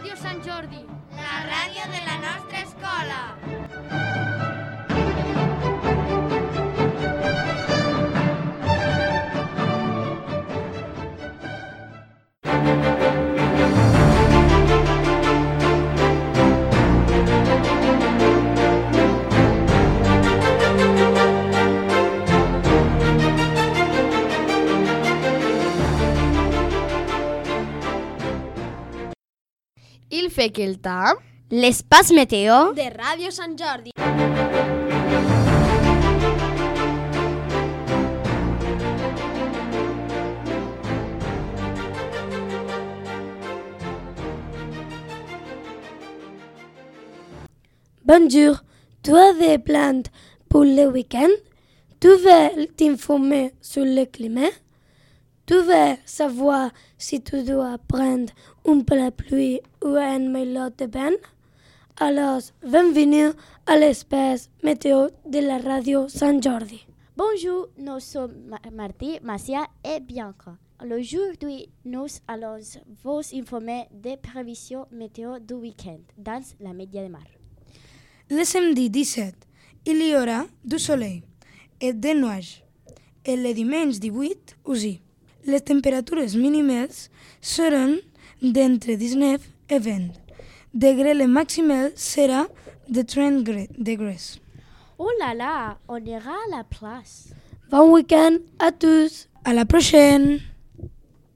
Ràdio Sant Jordi, la ràdio de la nostra escola. Il fait quel temps? L'espace météo De Ràdio Sant Jordi. Bonjour, tu as des plans pour le week-end? Tu veux t'informer sur le climat? Tu veux savoir si tu dois prendre un parapluie ou un maillot de bain? Alors, bienvenue à l'espace météo de la radio Sant Jordi. Bonjour, nous sommes Martí, Macia et Bianca. Aujourd'hui, nous allons vous informer des prévisions météo du week-end dans la Média de Mar. Le samedi 17, il y aura du soleil et de nuages. Et le dimanche 18, aussi. Les temperatures mínimes seran d'entre 19 et 20. Le maximal sera de 30 degrés. Oh là là, on ira à la place. Bon week-end à tous! À la prochaine!